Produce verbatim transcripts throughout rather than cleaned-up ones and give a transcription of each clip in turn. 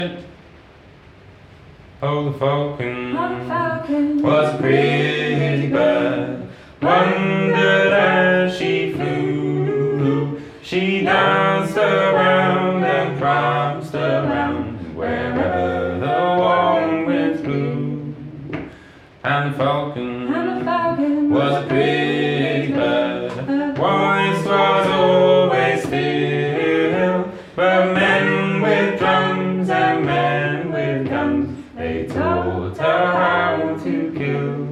Oh, the falcon, Oh, falcon was a pretty bird, wondered as she flew. She danced around and pranced around wherever the warm winds blew. And the falcon, and the falcon was a pretty bird, her voice was always still, but men with drums and men with guns, they taught her how to kill.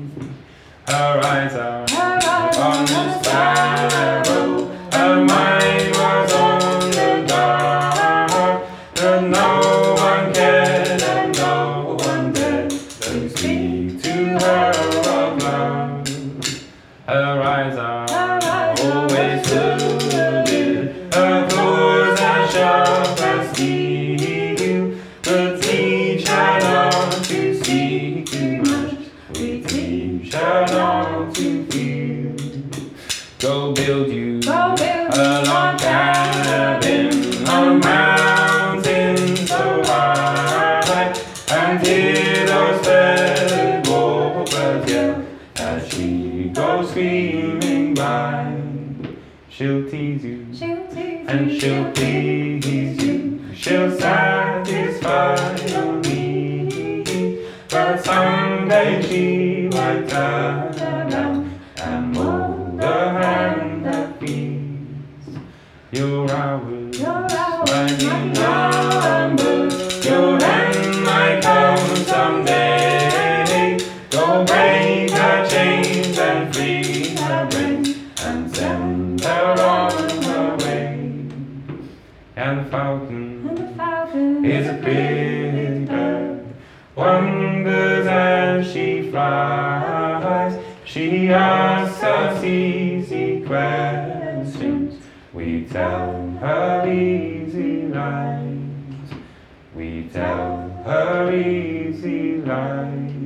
Her eyes are Her eyes on the sparrow, her mind was on the dark, but no one cared and no one dared to speak to her of love. Her eyes are always loaded, her claws are sharp as steel, but teach her not to see too much, we teach her not to feel. Go build you Go build a long cabin on a mountain so high, and hear those feathered warbirds yell as she goes screaming by. She'll tease you She'll tease and you, she'll please you, she'll satisfy your need, but someday she might turn around and mold the hand that feeds. Your hours Your hours might be might numbered, your end might come someday. Go break her chains and free her brain and send her on her way. And the falcon and the falcon is a pretty bird, wonders as she flies. She asks us easy questions, we tell her easy lies. We tell her easy lies.